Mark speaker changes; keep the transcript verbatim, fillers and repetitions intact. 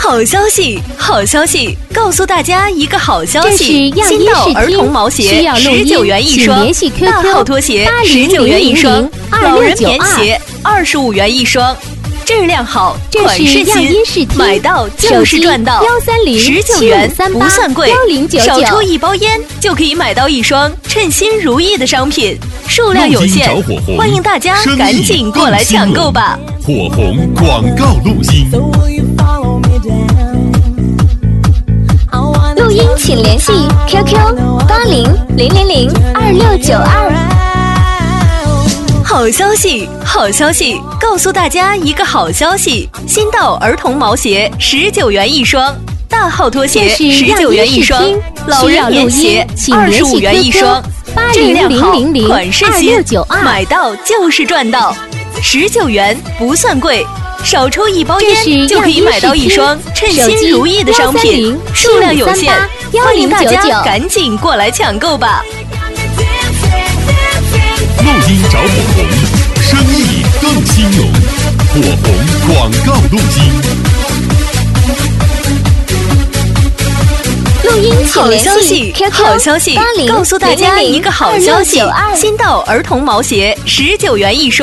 Speaker 1: 好消息，好消息！告诉大家一个好消息：
Speaker 2: 这是
Speaker 1: 新到儿童毛鞋十九元一双，大号拖鞋十九元一双，老人棉鞋二十五元一双。质量好，款式新，买到就是赚到。十九元不算贵，少抽一包烟就可以买到一双称心如意的商品，数量有限，欢迎大家赶紧过来抢购吧！
Speaker 3: 火红广告录音，
Speaker 2: 录音请联系 Q Q 八零零零零二六九二。
Speaker 1: 好消息，好消息！告诉大家一个好消息：新到儿童毛鞋十九元一双，大号拖鞋十九元一双，老人棉鞋二十五元一双。质量好，款式新，买到就是赚到。十九元不算贵，少抽一包烟就可以买到一双称心如意的商品，数量有限，欢迎大家赶紧过来抢购吧！
Speaker 3: 录音找火红，生意更兴隆。火红广告录音，
Speaker 2: 录音请联系 Q Q
Speaker 1: 好消息，告诉大家一个好消息：新到儿童毛鞋十九元一双。